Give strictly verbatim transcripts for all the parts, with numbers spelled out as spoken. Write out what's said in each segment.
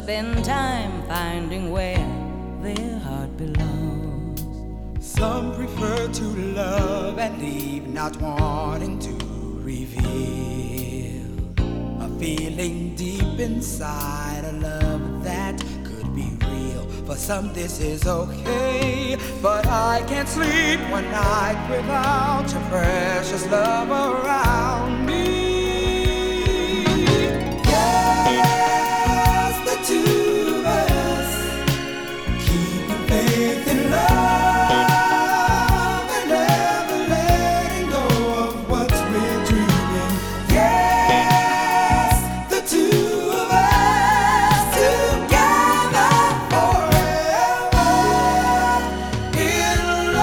spend time finding where their heart belongs. Some prefer to love and leave, not wanting to reveal a feeling deep inside, a love that could be real. For some this is okay, but I can't sleep one night without your precious love around me. Yes, the two of us, keeping faith in love and never letting go of what we're dreaming. Yes, the two of us, together forever in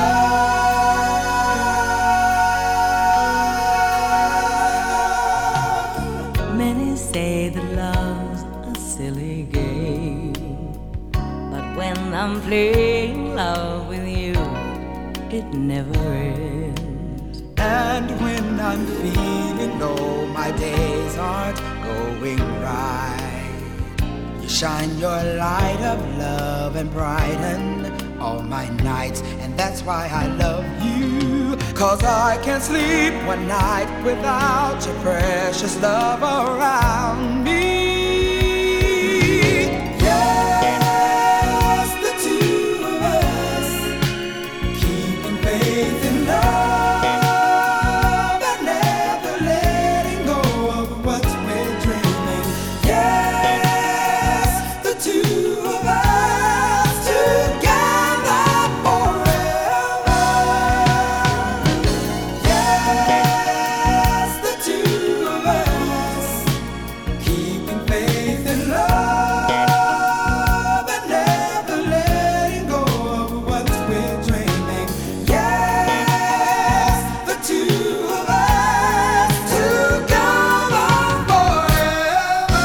love. Many say that love's a silly game, but when I'm playing love with you, it never ends. And when I'm feeling low, my days aren't going right, you shine your light of love and brighten all my nights. And that's why I love you, 'cause I can't sleep one night without your precious love around me. Yes, the two of us, keeping faith in love and never letting go of what we're dreaming. Yes, the two of us, together forever. Yes, the two of us, keeping faith in love and never letting go of what we're dreaming. Yes, the two of us, together forever.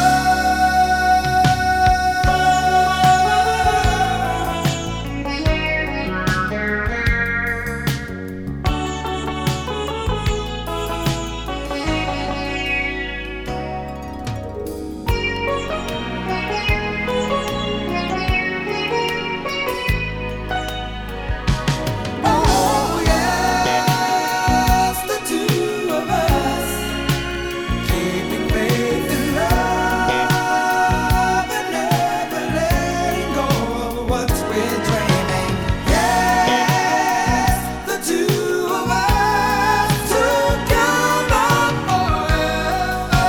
Oh yes, the two of us, keeping faith in love and never letting go of what we're dreaming. Yes, the two of us, together forever.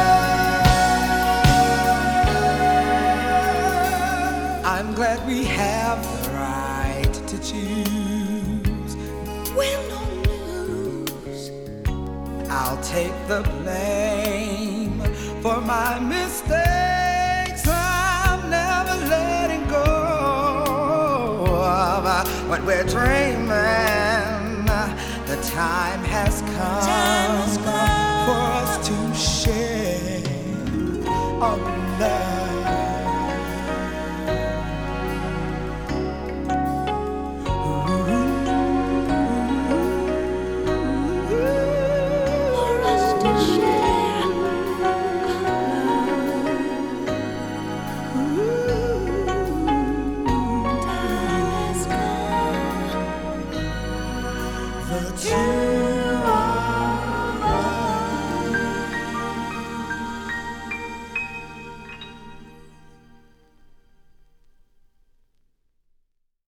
I'm glad we have the right to choose. Win or lose, I'll take the blame for my mistakes. I'm never letting go of uh, what we're dreaming. The time has come, Time has come. for us to share our love. for us to share.